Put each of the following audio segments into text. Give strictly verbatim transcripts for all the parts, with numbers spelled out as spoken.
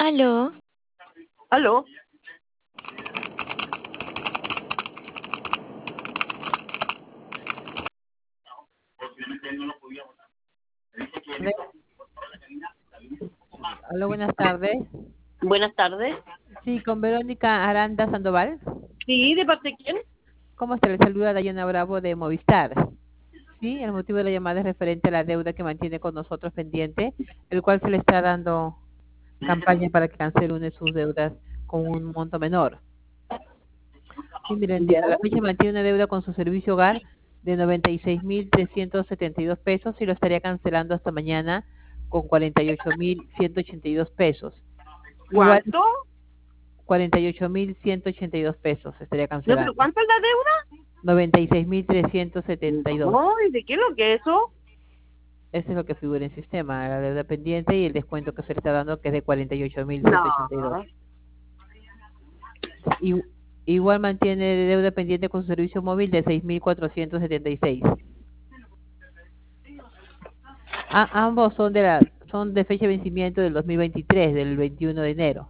Aló. ¿Aló? Hola, buenas tardes. Buenas tardes. Sí, con Verónica Aranda Sandoval. Sí, ¿de parte de quién? ¿Cómo se le saluda Dayana Bravo de Movistar? Sí, el motivo de la llamada es referente a la deuda que mantiene con nosotros pendiente, el cual se le está dando campaña para que cancele una de sus deudas con un monto menor. Sí, miren, Ya. a la fecha mantiene una deuda con su servicio hogar de noventa y seis mil trescientos setenta y dos pesos y lo estaría cancelando hasta mañana con cuarenta y ocho mil ciento ochenta y dos pesos. Igual, ¿Cuánto? cuarenta y ocho mil ciento ochenta y dos pesos estaría No, pero cancelando. ¿cuánto es la deuda? noventa y seis mil trescientos setenta y dos. Ay, ¿de qué es lo que es eso? Eso es lo que figura en sistema, la deuda pendiente y el descuento que se le está dando, que es de cuarenta y ocho mil ciento ochenta y dos. No. Y, igual mantiene deuda pendiente con su servicio móvil de seis mil cuatrocientos setenta y seis. A, ambos son de la son de fecha de vencimiento del dos mil veintitrés, del veintiuno de enero.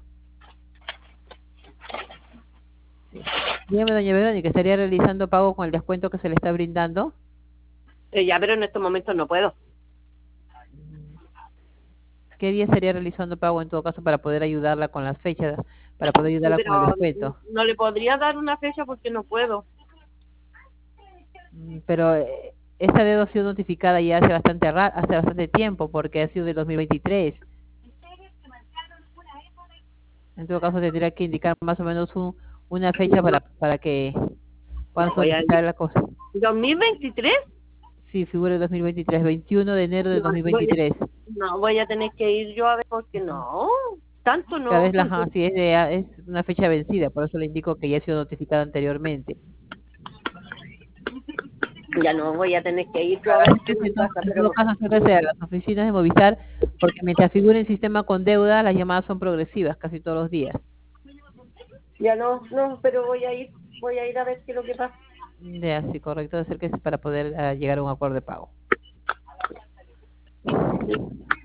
Sí. Dígame, doña Verónica, ¿estaría realizando pago con el descuento que se le está brindando? Eh, ya, pero en estos momentos no puedo. ¿Qué día estaría realizando pago en todo caso para poder ayudarla con las fechas, para poder Sí, ayudarla con el pero descuento? no le podría dar una fecha porque no puedo. Mm, Pero eh, esta deuda ha sido notificada ya hace bastante ra- hace bastante tiempo, porque ha sido de dos mil veintitrés. En todo caso tendría que indicar más o menos un- una fecha No, para para que puedan no voy a solicitar ir. la cosa. ¿dos mil veintitrés? Sí, figura el dos mil veintitrés, veintiuno de enero de No, voy a, dos mil veintitrés. no, voy a tener que ir yo a ver porque Ujú. no. Tanto Cada no, vez la porque ajá, sí es, de- ah, es una fecha vencida, por eso le indico que ya ha sido notificada anteriormente. ya no voy a tener que ir yo a ver qué Agradezco me en todo, pasa, en todo pero caso acérquese a las oficinas de Movistar, porque mientras figure el sistema con deuda, las llamadas son progresivas casi todos los días. ya no, no, pero voy a ir, voy a ir a ver qué es lo que pasa. Ya, sí, correcto, acérquese para poder ah, llegar a un acuerdo de pago.